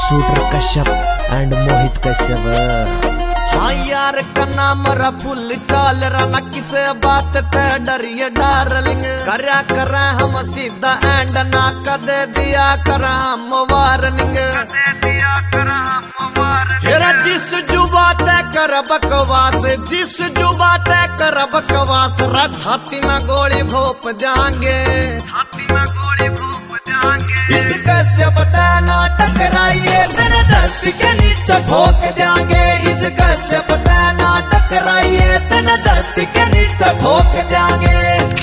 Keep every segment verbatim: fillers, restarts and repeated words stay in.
Shooter Kashyap and Mohit Kashyap. हाँ यार का नाम रबुल चाल रना किसे बात ते डरिए डार्लिंग करया कर हम सीधा एंड ना कदे दिया कर हम वार्निंग हेरा जिस जुबा तय कर बकवास जिस जुबा तय कर बकवास रा छाती में गोली भोप जाएंगे छाती में गोली भोप जाएंगे इस कश्यप तय ना टकराइए तेरे धरती के नीचे ठोक जाएंगे इस कश्यप तय ना टकराइए तेरे धरती के नीचे ठोक जाएंगे।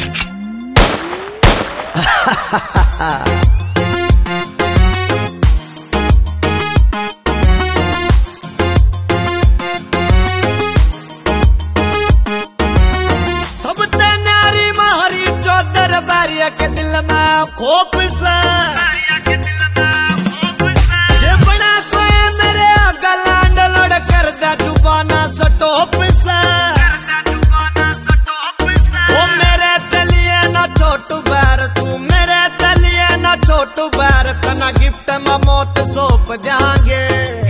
सब ते नारी मारी चौधर बारिया के दिल में खोप से जे बना कोई मेरे गलांड लड़ कर दा जुबाना सटोप से ओ मेरे तलिए ना छोटू बैर तू मेरे तलिए ना छोटू बैर तना गिफ्ट में मौत सौंप जाएंगे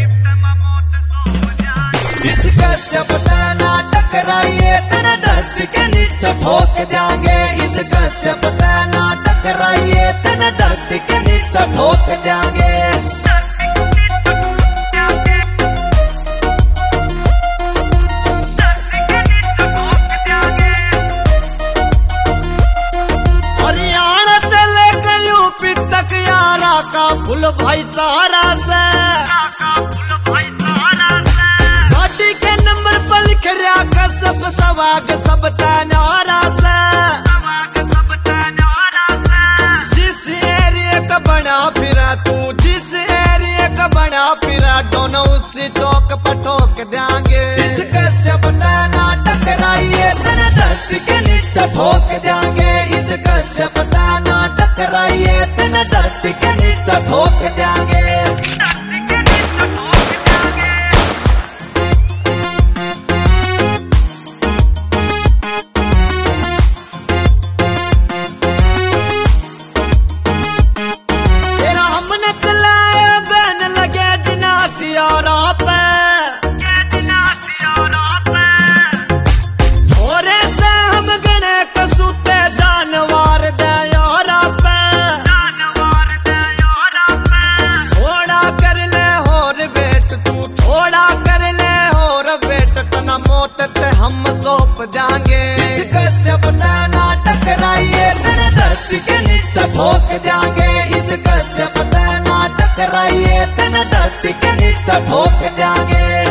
इस कश्यप तय ना टकराइए तेरे धरती के नीचे ठोक जाएंगे इस कश्यप तय ना टकराइए तेरे धरती के नीचे ठोक जाएंगे। हरियाणा से लेकर यूपी तक यारा का फुल भाईचारा से गाड़ी के नंबर पर लिख रहा का सब सवाग सब तनारा से जिस एरिया का बना फिरा तू जिस एरिया का बना फिरा दोनों उसी चौक पर ठोक देंगे इस कश्यप तय ना टकराइए तेरे धरती के नीचे ठोक देंगे इस कश्यप तय ना टकराइए तेरे धरती के नीचे ठोक देंगे। हम सौंप जाएंगे इस कश्यप तय ना टकराइए तेरे धरती के नीचे ठोक जाएंगे इस कश्यप तय ना टकराइए तेरे धरती के नीचे ठोक जाएंगे।